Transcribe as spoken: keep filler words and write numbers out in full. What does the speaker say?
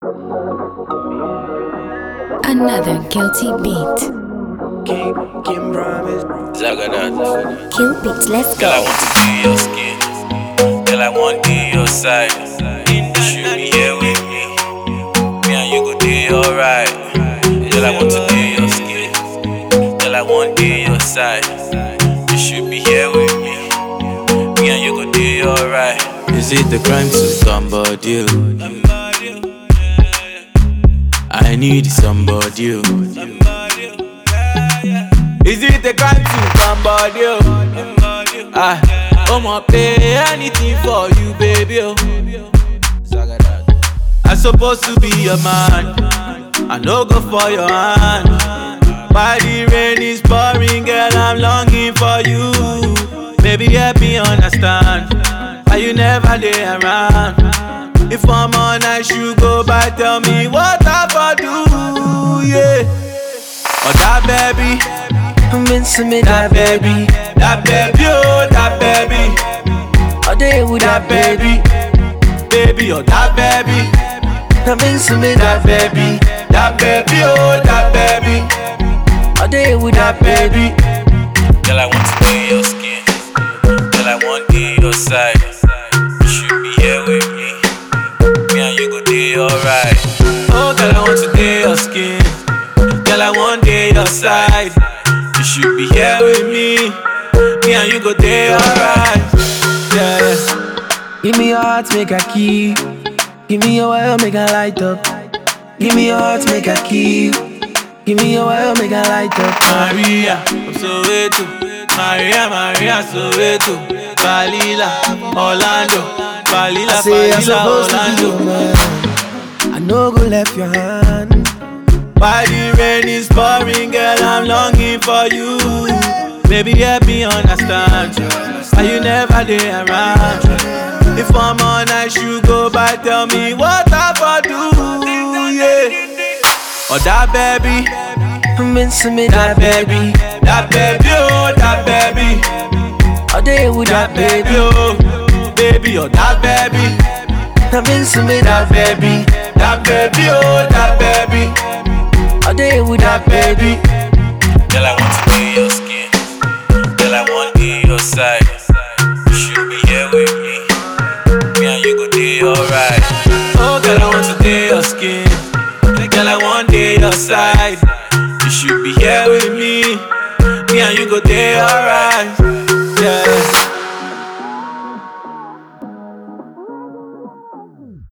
Another guilty beat. King, Kim promise. Zagadad. Kill beats, let's Girl, I go. want to be your skin. Girl, I want to be your side. You should be here with me. Me and you go do alright. Girl, I want to be your skin. Girl, I want to be your side. You should be here with me. Me and you go do alright. Is it the crime to somebody? I need somebody. Is it the crime to somebody? I, I'ma pay anything for you, baby. I'm supposed to be a man. I no go for your hand. While the rain is pouring, girl, I'm longing for you. Baby, help me understand why you never lay around. If I'm on night, you go by, tell me what I for do, yeah. Oh, that baby, I'm into me, that that baby, that baby, oh, that baby, all day with that that baby, baby, oh, that baby, I'm into me, that that baby, that baby, oh, that baby, all day with that that baby. Girl, I want to be your skin. Girl, I want to be your side. You should be here with me. Me and you go do alright. Oh, girl, I want to be your skin. Girl, I want to your side. You should be here with me. Me and you go do alright. Yeah. Give me your heart, make a key. Give me your well, make a light up. Give me your heart, make a key. Give me your well, make a light up. Maria, I'm so waiting. Maria, Maria, so waiting. Balila, Orlando. Balila, I say I'm Balila, supposed to be Orlando. your man. I know go left your hand. While the rain is pouring, girl, I'm longing for you. Baby, help me understand why you never lay around. If I'm on night, you go by, tell me what I for do, yeah. Oh, that baby, I'm into me, that that baby, that baby, oh, that baby, all day with that that baby, baby. oh, baby, oh, that baby, I'm into me, that that baby, that baby, oh, that baby, all day with that that baby. Girl, I want to be your skin. Girl, I want to be your side. You should be here with me. Me and you go do alright. Oh, girl, I want to be your skin. Girl, I want to be your side. You should be here with me. Me and you go do alright.